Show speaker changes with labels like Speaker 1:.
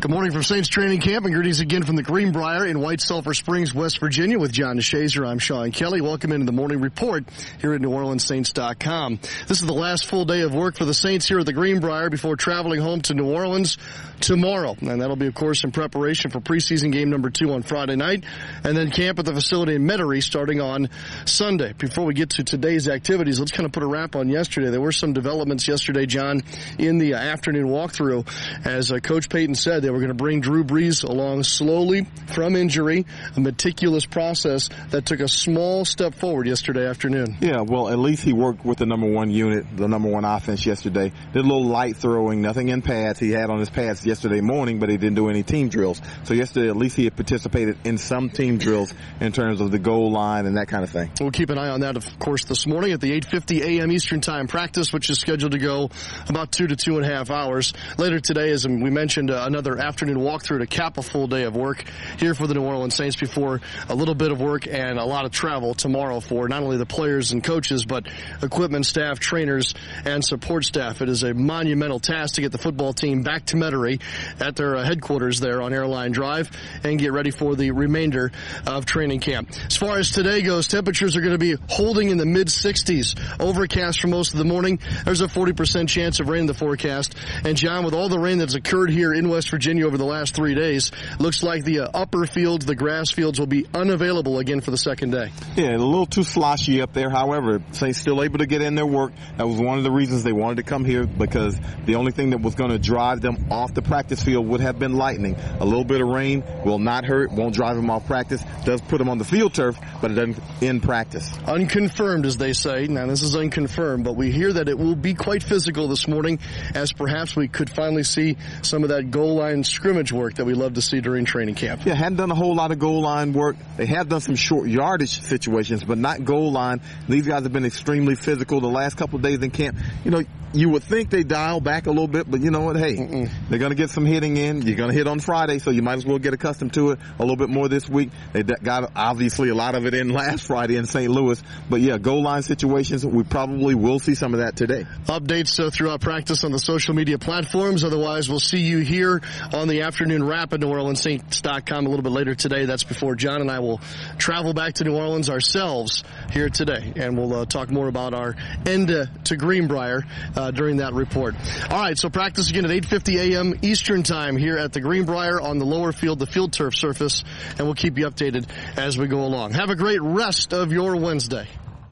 Speaker 1: Good morning from Saints Training Camp, and greetings again from the Greenbrier in White Sulphur Springs, West Virginia with John DeShazer. I'm Sean Kelly. Welcome into the morning report here at NewOrleansSaints.com. This is the last full day of work for the Saints here at the Greenbrier before traveling home to New Orleans tomorrow. And that'll be, of course, in preparation for preseason game number 2 on Friday night, and then camp at the facility in Metairie starting on Sunday. Before we get to today's activities, let's kind of put a wrap on yesterday. There were some developments yesterday, John, in the afternoon walkthrough. As Coach Payton said, they were going to bring Drew Brees along slowly from injury, a meticulous process that took a small step forward yesterday afternoon.
Speaker 2: Yeah, well, at least he worked with the number one unit, the number one offense yesterday. Did a little light throwing, nothing in pads. He had on his pads yesterday morning, but he didn't do any team drills. So yesterday, at least he had participated in some team drills in terms of the goal line and that kind of thing.
Speaker 1: We'll keep an eye on that, of course, this morning at the 8:50 a.m. Eastern Time practice, which is scheduled to go about 2 to 2.5 hours. Later today, as we mentioned, another afternoon walkthrough to cap a full day of work here for the New Orleans Saints before a little bit of work and a lot of travel tomorrow for not only the players and coaches, but equipment staff, trainers, and support staff. It is a monumental task to get the football team back to Metairie at their headquarters there on Airline Drive and get ready for the remainder of training camp. As far as today goes, temperatures are going to be holding in the mid-60s. Overcast for most of the morning. There's a 40% chance of rain in the forecast. And John, with all the rain that's occurred here in West Virginia over the last 3 days, looks like the upper fields, the grass fields, will be unavailable again for the second day.
Speaker 2: Yeah, a little too sloshy up there. However, Saints still able to get in their work. That was one of the reasons they wanted to come here, because the only thing that was going to drive them off the practice field would have been lightning. A little bit of rain will not hurt, won't drive them off practice. Does put them on the field turf, but it doesn't end practice.
Speaker 1: Unconfirmed, as they say. Now, this is unconfirmed, but we hear that it will be quite physical this morning, as perhaps we could finally see some of that goal line scrimmage work that we love to see during training camp.
Speaker 2: Yeah, hadn't done a whole lot of goal line work. They have done some short yardage situations, but not goal line. These guys have been extremely physical the last couple of days in camp. You know, you would think they dial back a little bit, but you know what? Hey, they're going to get some hitting in. You're going to hit on Friday, so you might as well get accustomed to it a little bit more this week. They got obviously a lot of it in last Friday in St. Louis. But yeah, goal line situations, we probably will see some of that today.
Speaker 1: Updates throughout practice on the social media platforms. Otherwise, we'll see you here on the afternoon wrap at NewOrleansSaints.com a little bit later today. That's before John and I will travel back to New Orleans ourselves here today. And we'll talk more about our end to Greenbrier during that report. All right, so practice again at 8:50 a.m. Eastern Time here at the Greenbrier on the lower field, the field turf surface, and we'll keep you updated as we go along. Have a great rest of your Wednesday.